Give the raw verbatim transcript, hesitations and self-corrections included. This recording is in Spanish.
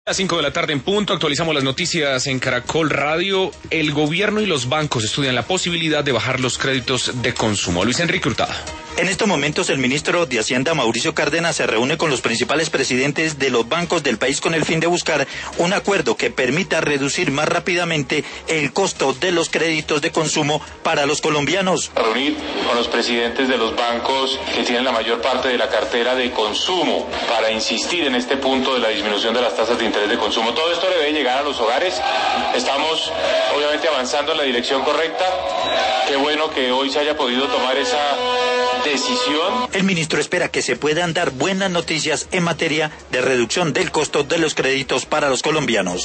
A las cinco de la tarde en punto, actualizamos las noticias en Caracol Radio. El gobierno y los bancos estudian la posibilidad de bajar los créditos de consumo. Luis Enrique Hurtado. En estos momentos, el ministro de Hacienda, Mauricio Cárdenas, se reúne con los principales presidentes de los bancos del país con el fin de buscar un acuerdo que permita reducir más rápidamente el costo de los créditos de consumo para los colombianos. Reunir con los presidentes de los bancos que tienen la mayor parte de la cartera de consumo para insistir en este punto de la disminución de las tasas de interés de consumo. Todo esto debe llegar a los hogares. Estamos obviamente avanzando en la dirección correcta. Qué bueno que hoy se haya podido tomar esa decisión. El ministro espera que se puedan dar buenas noticias en materia de reducción del costo de los créditos para los colombianos.